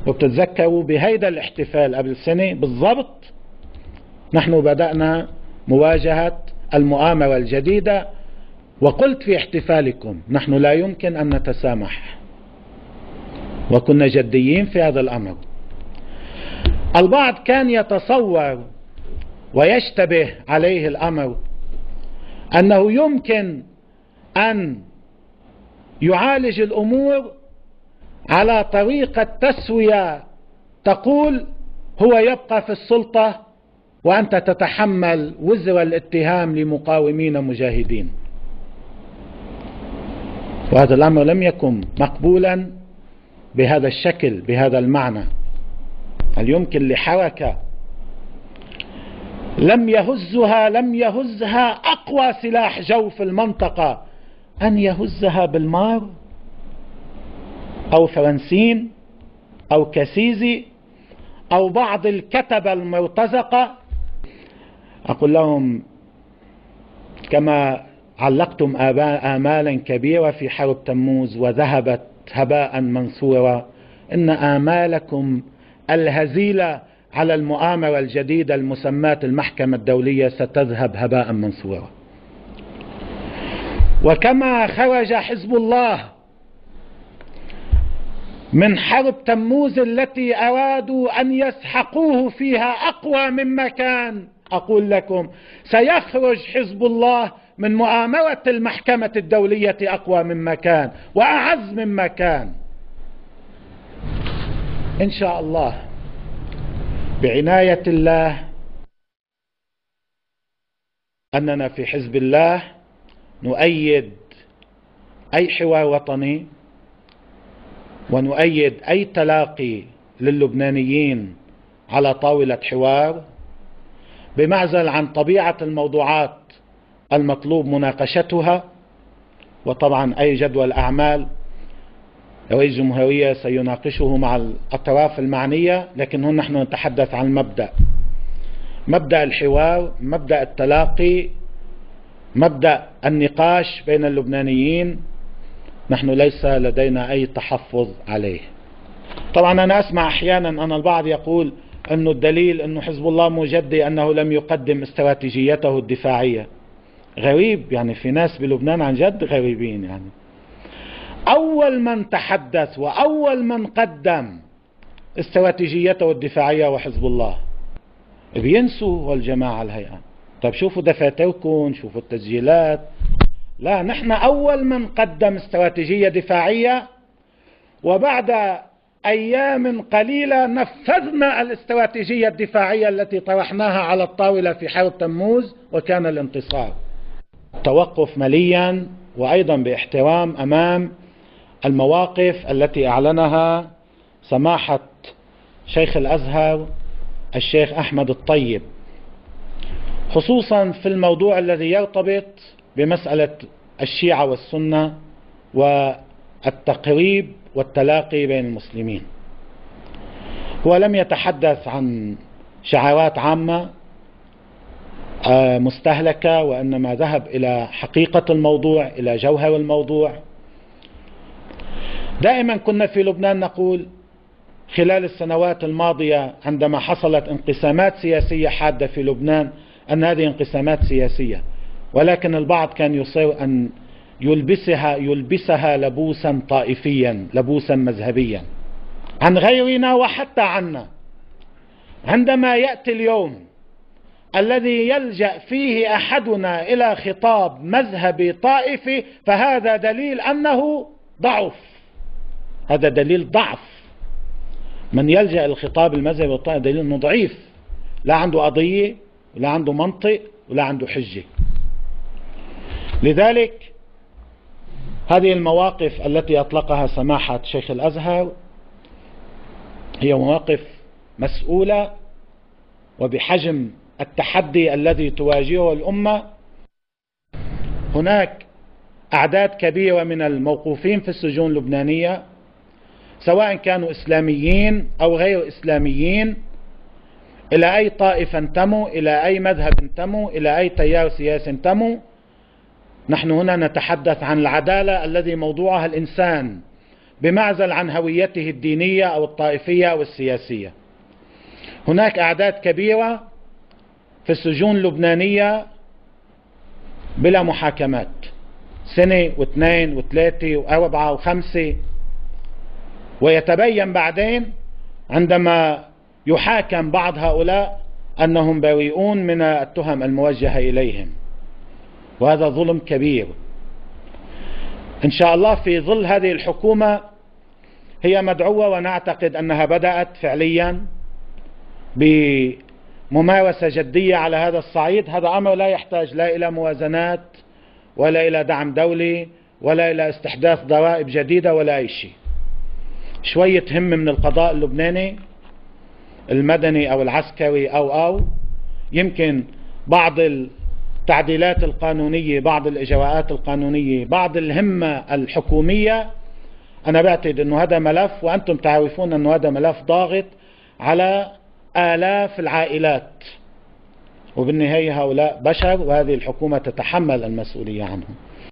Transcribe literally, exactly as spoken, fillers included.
وبتتذكروا بهيدا الاحتفال قبل سنة بالضبط نحن بدأنا مواجهة المؤامرة الجديدة، وقلت في احتفالكم نحن لا يمكن أن نتسامح، وكنا جديين في هذا الأمر. البعض كان يتصور ويشتبه عليه الأمر أنه يمكن أن يعالج الأمور على طريقة تسوية تقول هو يبقى في السلطة وأنت تتحمل وزر الاتهام لمقاومين مجاهدين، وهذا الأمر لم يكن مقبولا بهذا الشكل بهذا المعنى. هل يمكن لحركة لم يهزها لم يهزها أقوى سلاح جو في المنطقة أن يهزها بالمار أو فرنسين أو كسيزي أو بعض الكتبة المرتزقة؟ أقول لهم كما علقتم آمالا كبيرة في حرب تموز وذهبت هباء منثورا، إن آمالكم الهزيلة على المؤامرة الجديدة المسماة المحكمة الدولية ستذهب هباء منثورا. وكما خرج حزب الله من حرب تموز التي أرادوا أن يسحقوه فيها أقوى مما كان، أقول لكم سيخرج حزب الله من مؤامرة المحكمة الدولية أقوى مما كان وأعز مما كان إن شاء الله بعناية الله. أننا في حزب الله نؤيد أي حوار وطني ونؤيد أي تلاقي للبنانيين على طاولة حوار، بمعزل عن طبيعة الموضوعات المطلوب مناقشتها، وطبعا أي جدول أعمال رئيس الجمهورية سيناقشه مع الأطراف المعنية، لكن هنا نحن نتحدث عن المبدأ، مبدأ الحوار، مبدأ التلاقي، مبدأ النقاش بين اللبنانيين، نحن ليس لدينا أي تحفظ عليه. طبعا أنا أسمع أحيانا أن البعض يقول أن الدليل أن حزب الله مجدي أنه لم يقدم استراتيجيته الدفاعية. غريب، يعني في ناس بلبنان عن جد غريبين. يعني أول من تحدث وأول من قدم استراتيجيته الدفاعية وحزب الله. بينسوا والجماعة الهيئة. طيب شوفوا دفاتركم، شوفوا التسجيلات. لا، نحن أول من قدم استراتيجية دفاعية، وبعد أيام قليلة نفذنا الاستراتيجية الدفاعية التي طرحناها على الطاولة في حرب تموز وكان الانتصار. توقف مليا وأيضا باحترام أمام المواقف التي أعلنها سماحة شيخ الأزهر الشيخ أحمد الطيب، خصوصا في الموضوع الذي يرتبط بمسألة الشيعة والسنة والتقريب والتلاقي بين المسلمين. هو لم يتحدث عن شعارات عامة مستهلكة، وإنما ذهب إلى حقيقة الموضوع، إلى جوهر الموضوع. دائما كنا في لبنان نقول خلال السنوات الماضية عندما حصلت انقسامات سياسية حادة في لبنان أن هذه انقسامات سياسية، ولكن البعض كان يصر أن يلبسها يلبسها لبوسا طائفيا، لبوسا مذهبيا عن غيرنا وحتى عنا. عندما يأتي اليوم الذي يلجأ فيه أحدنا إلى خطاب مذهبي طائفي فهذا دليل أنه ضعف، هذا دليل ضعف. من يلجأ الخطاب المذهبي الطائفي دليل أنه ضعيف، لا عنده قضية ولا عنده منطق ولا عنده حجة. لذلك هذه المواقف التي أطلقها سماحة شيخ الأزهر هي مواقف مسؤولة وبحجم التحدي الذي تواجهه الأمة. هناك أعداد كبيرة من الموقوفين في السجون اللبنانية، سواء كانوا إسلاميين أو غير إسلاميين، إلى أي طائفة انتموا، إلى أي مذهب انتموا، إلى أي تيار سياسي انتموا. نحن هنا نتحدث عن العدالة الذي موضوعها الإنسان، بمعزل عن هويته الدينية أو الطائفية أو السياسية. هناك أعداد كبيرة في السجون اللبنانية بلا محاكمات، سنة واثنين وثلاثة وأربعة وخمسة، ويتبين بعدين عندما يحاكم بعض هؤلاء أنهم بريئون من التهم الموجهة إليهم، وهذا ظلم كبير. إن شاء الله في ظل هذه الحكومة هي مدعوة، ونعتقد أنها بدأت فعليا بممارسة جدية على هذا الصعيد. هذا أمر لا يحتاج لا إلى موازنات ولا إلى دعم دولي ولا إلى استحداث ضرائب جديدة ولا أي شيء. شوية هم من القضاء اللبناني المدني أو العسكري أو أو يمكن بعض التعديلات القانونية، بعض الإجراءات القانونية، بعض الهمة الحكومية. أنا بعتقد أنه هذا ملف، وأنتم تعرفون أنه هذا ملف ضاغط على آلاف العائلات، وبالنهاية هؤلاء بشر وهذه الحكومة تتحمل المسؤولية عنهم.